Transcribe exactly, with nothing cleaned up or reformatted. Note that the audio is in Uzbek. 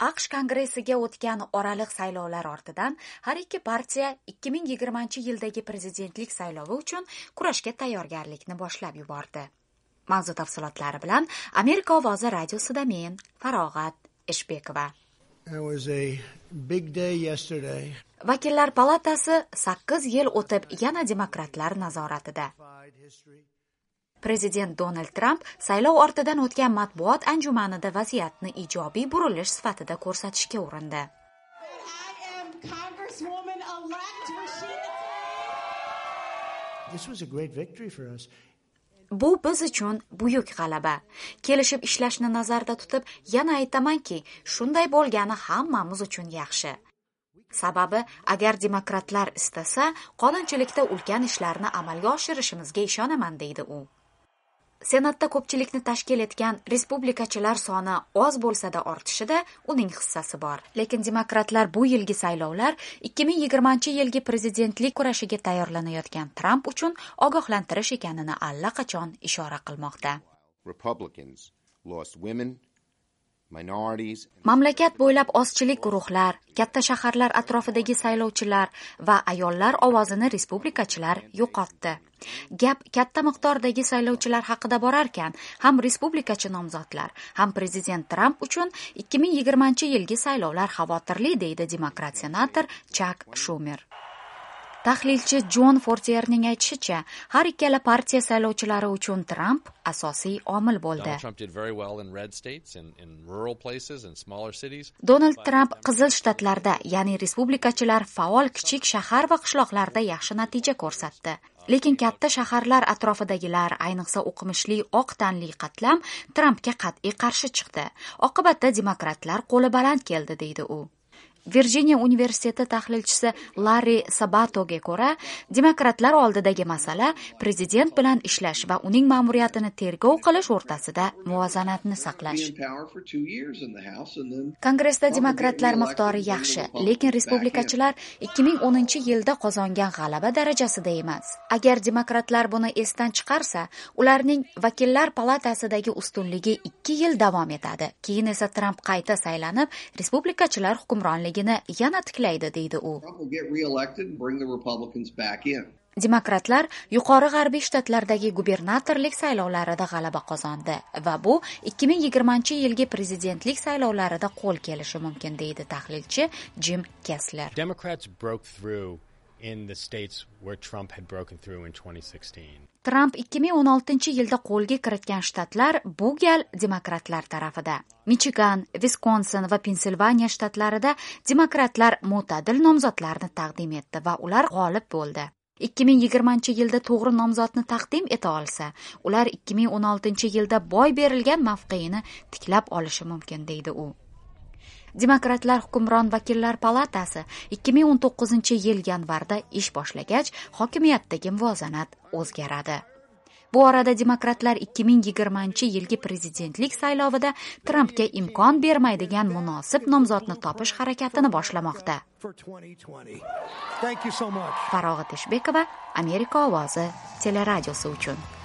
AQSh kongressiga o'tgan oraliq saylovlar ortidan har ikki partiya ikki ming yigirmanchi yildagi prezidentlik saylovi uchun kurashga tayyorgarlikni boshlab yubordi. Mavzu tafsilotlari bilan Amerika ovozi radiosida men Farog'at Eshbekova. Vakillar palatasi sakkiz yil o'tib yana demokratlar nazoratida. Prezident Donald Trump saylov ortidan o'tgan matbuot anjumanida vaziyatni ijobiy burilish sifatida ko'rsatishga urindi. Bu biz uchun buyuk g'alaba. Kelishib ishlashni nazarda tutib, yana aytamanki, shunday bo'lgani hammamiz uchun yaxshi. Sababi, agar demokratlar istasa, qonunchilikda ulkan ishlarni amalga oshirishimizga ishonaman, deydi u. Senatda ko'pchilikni tashkil etgan respublikachilar soni oz bo'lsa-da ortishida uning hissasi bor. Lekin demokratlar bu yilgi saylovlar ikki ming yigirmanchi yilgi prezidentlik kurashiga tayyorlanayotgan Trump uchun ogohlantirish ekanini allaqachon ishora qilmoqda. Republicans lost women, minorities. Mamlakat bo'ylab ozchilik guruhlar, katta shaharlar atrofidagi saylovchilar va ayollar ovozini respublikachilar yo'qotdi. Gap katta miqdordagi saylovchilar haqida borarkan, ham respublikachi nomzodlar, ham prezident Trump uchun ikki ming yigirmanchi yilgi saylovlar xavotirli, deydi demokrat senator Chuck Schumer. Tahlilchi Jon Fortierning aytishicha, har ikkala partiya saylovchilari uchun Trump asosiy omil bo'ldi. Donald Trump qizil shtatlarda, ya'ni respublikachilar faol kichik shahar va qishloqlarda yaxshi natija ko'rsatdi. Lekin katta shaharlar atrofidagilar, ayniqsa o'qimishli oq tanli qatlam Trumpga qat'iy qarshi chiqdi. Oqibatda demokratlar qo'li baland keldi, deydi u. Virjiniya universiteti tahlilchisi Larry Sabatoga ko'ra, demokratlar oldidagi masala prezident bilan ishlash va uning ma'muriyatini tergov qilish o'rtasida muvozanatni saqlash. Kongressda demokratlar miqdori yaxshi, lekin respublikachilar ikki ming o'ninchi yilda qozongan g'alaba darajasida emas. Agar demokratlar buni esdan chiqarsa, ularning vakillar palatasidagi ustunligi ikki yil davom etadi. Keyin esa Trump qayta saylanib, respublikachilar hukmronligi yana tiklaydi, deydi u. Demokratlar yuqori g'arbiy shtatlardagi gubernatorlik saylovlarida g'alaba qozondi va bu ikki ming yigirmanchi yilgi prezidentlik saylovlarida qo'l kelishi mumkin, deydi tahlilchi Jim Kessler. Democrats broke through in the states where Trump had broken through in twenty sixteen. Trump ikki ming o'n oltinchi yilda qo'lga kiritgan shtatlar bu gal demokratlar tarafida. Michigan, Wisconsin va Pensilvaniya shtatlarida demokratlar mo'tadil nomzodlarni taqdim etdi va ular g'olib bo'ldi. ikki ming yigirmanchi yilda to'g'ri nomzodni taqdim eta olsa, ular ikki ming o'n oltinchi yilda boy berilgan mavqeini tiklab olishi mumkin, deydi u. Demokratlar hukmron vakillar palatasi ikki ming o'n to'qqizinchi yil yanvarda ish boshlagach, hokimiyatdagi muvozanat o'zgaradi. Bu orada demokratlar ikki ming yigirmanchi yilgi prezidentlik saylovida Trumpga imkon bermaydigan munosib nomzodni topish harakatini boshlamoqda. Farog'at Eshbekova, Amerika ovozi teleradiosi uchun.